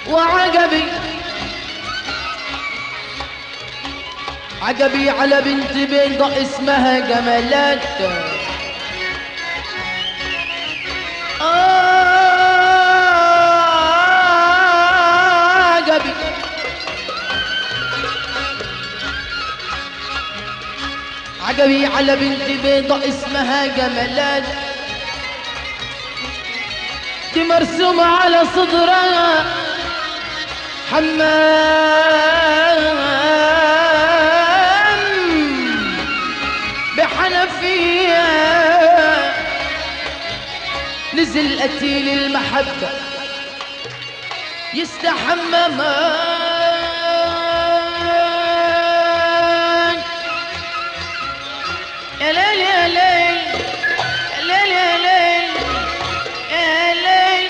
وعجبي عجبي على بنت بيضة اسمها جمالات. عجبي عجبي على بنت بيضة اسمها جمالات، دي مرسومة على صدرها حمام بحنفية، نزل قتيل المحبة يستحمى مان. يا ليل يا ليل يا ليل يا ليل يا ليل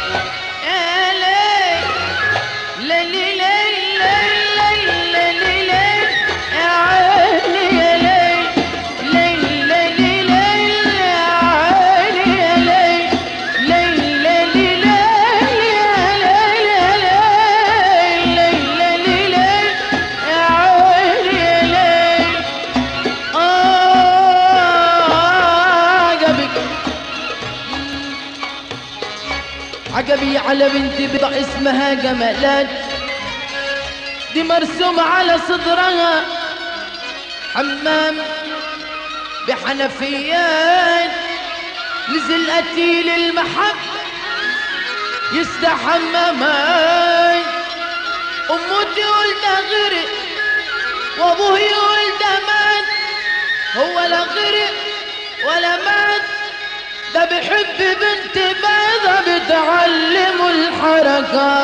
يا ليل ليل ليل ليل ليل يا عيني يا ليل ليل ليل ليل يا عيني يا ليل ليل ليل ليل يا ليل يا ليل ليل ليل يا عيني يا ليل. عجبي على بنت بيضة اسمها جمالات، دي مرسوم على صدرها حمام بحنفيات، نزل قتيل المحب يستحمى ماي. امه تقول ده غرق وابوه يقول ده مات، هو لا غرق ولا مات، ده بيحب بنت بيضة بتعلمه الحركات.